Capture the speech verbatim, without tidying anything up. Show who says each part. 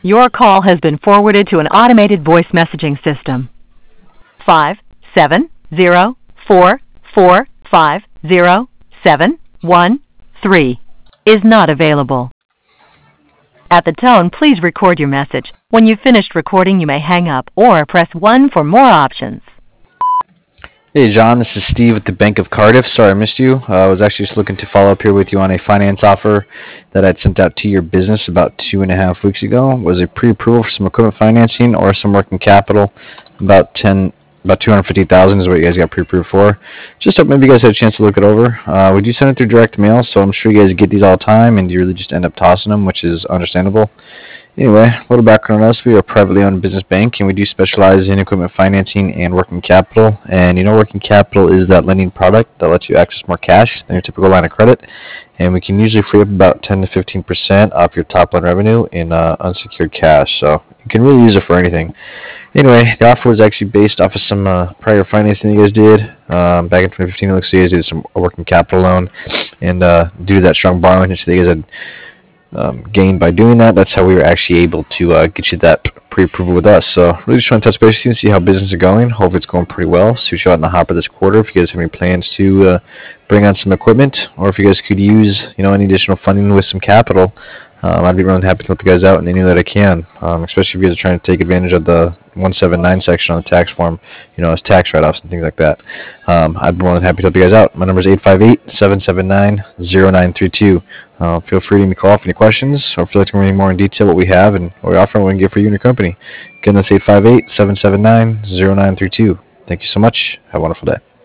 Speaker 1: Your call has been forwarded to an automated voice messaging system. Five seven zero four four five zero seven one three is not available. At the tone, please record your message. When you've finished recording, you may hang up or press one for more options.
Speaker 2: Hey John, this is Steve with the Bank of Cardiff. Sorry I missed you. Uh, I was actually just looking to follow up here with you on a finance offer that I'd sent out to your business about two and a half weeks ago. It was a pre-approval for some equipment financing or some working capital. About ten, about two hundred fifty thousand is what you guys got pre-approved for. Just hope maybe you guys had a chance to look it over. Uh, we do send it through direct mail, so I'm sure you guys get these all the time, and you really just end up tossing them, which is understandable. Anyway, a little background on us. We are a privately owned business bank, and we do specialize in equipment financing and working capital. And you know, working capital is that lending product that lets you access more cash than your typical line of credit. And we can usually free up about ten to fifteen percent off your top line revenue in uh, unsecured cash. So you can really use it for anything. Anyway, the offer was actually based off of some uh, prior financing that you guys did. Um, back in twenty fifteen, it looks like you guys did some a working capital loan. And uh, due to that strong borrowing history that you guys had Um, gained by doing that, that's how we were actually able to uh, get you that pre-approval with us. So really just trying to touch base with you and see how business is going. Hope it's going pretty well. See you out in the hopper this quarter if you guys have any plans to uh, bring on some equipment, or if you guys could use you know any additional funding with some capital. Um, I'd be really happy to help you guys out in any way that I can, um, especially if you guys are trying to take advantage of the one seventy-nine section on the tax form, you know, as tax write-offs and things like that. Um, I'd be more than happy to help you guys out. My number is eight five eight, seven seven nine, zero nine three two. Uh, feel free to give me a call for any questions, or if you'd like to learn any more in detail what we have and what we offer and what we can get for you and your company. Again, that's eight five eight, seven seven nine, zero nine three two. Thank you so much. Have a wonderful day.